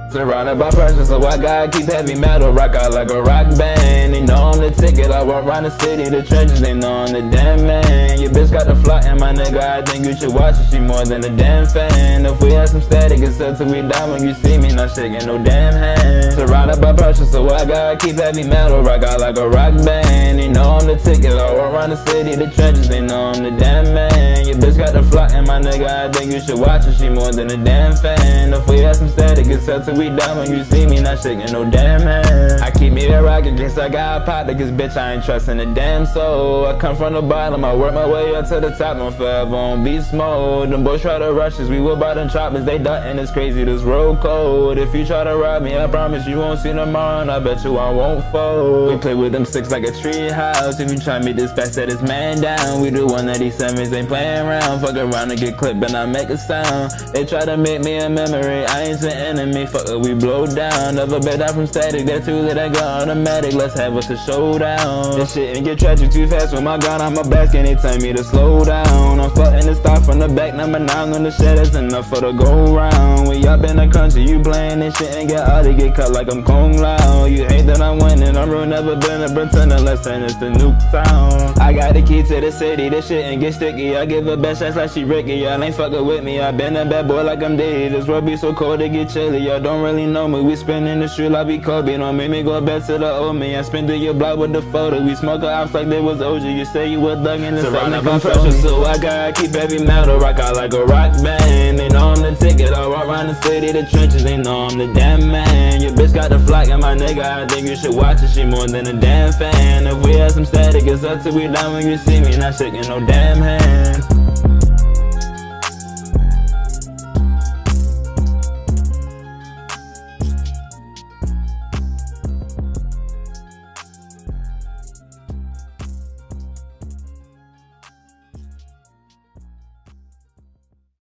Surrounded by pressure, so I gotta keep heavy metal. Rock out like a rock band. They know I'm the ticket, I walk around the city, the trenches, they know I'm the damn man. Your bitch got the fly, and my nigga, I think you should watch her, she more than a damn fan. If we had some static, it's up till we die. When you see me, not shaking no damn hand. Surrounded by pressure, so I gotta keep heavy metal. Rock out like a rock band. They know I'm the ticket, I walk around the city, the trenches, they know I'm the damn man. Your bitch got the fly, and my nigga, I think you should watch her, she more than a damn fan. If we had some static, it's up till we die. When you see me, not shaking no damn hand. I keep me that rocket, guess I got a pot, cause bitch, I ain't trusting a damn soul. I come from the bottom, I work my way up to the top, I'm forever on beast mode. Them boys try to rush us, we whip out them choppers, they duttin', it's crazy, this road cold. If you try to rob me, I promise you won't see tomorrow, and I bet you I won't fold. We play with them sticks like a tree house, if you try me this fast, set this man down. We do 187s, ain't playing around, fuck around and get clipped, and I make a sound. They try to make me a memory, I ain't an enemy, fuck it, we blow down. Never bet out from static, that too that I got automatic, let's have us a showdown. This shit ain't get tragic too fast, with my gun on my back, and they tell me to slow down. I'm fucking the start from the back, number 9 on the shed, that's enough for the go round. We up in the country, you playing this shit and get out to get cut like I'm Kung Lao. You hate that I'm winning, I'm real, never been a pretender, let's turn this to nuke town. I got the key to the city, this shit ain't get sticky, I give her best shots like she Ricky, y'all ain't fucking with me, I been a bad boy like I'm Diddy. This world be so cold it get chilly, y'all don't really know me, we spinning the street like we Kobe. Don't make me go back to the old me, I spin through your block with the photo, we smoke ops like they was OG, you say you was thug in the surrounded by pressure, so I gotta keep heavy metal, rock out like a rock band. They know I'm the ticket, I walk around the city, the trenches, they know I'm the damn man. Your bitch got the flock, and my nigga, I think you should watch her, she more than a damn fan. If we had some static, it's up till we die. When you see me, not shaking no damn hand.